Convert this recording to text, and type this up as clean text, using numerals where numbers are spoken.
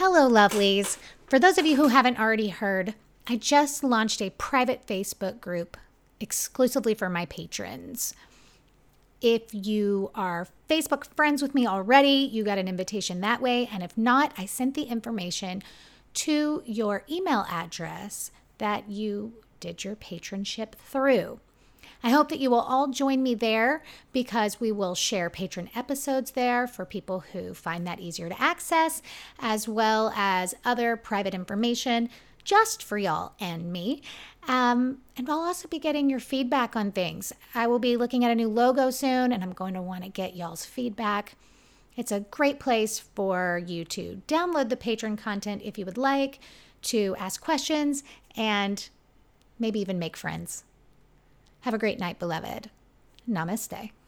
Hello, lovelies. For those of you who haven't already heard, I just launched a private Facebook group exclusively for my patrons. If you are Facebook friends with me already, you got an invitation that way. And if not, I sent the information to your email address that you did your patronship through. I hope that you will all join me there because we will share patron episodes there for people who find that easier to access, as well as other private information just for y'all and me. And I'll also be getting your feedback on things. I will be looking at a new logo soon, and I'm going to want to get y'all's feedback. It's a great place for you to download the patron content if you would like, to ask questions, and maybe even make friends. Have a great night, beloved. Namaste.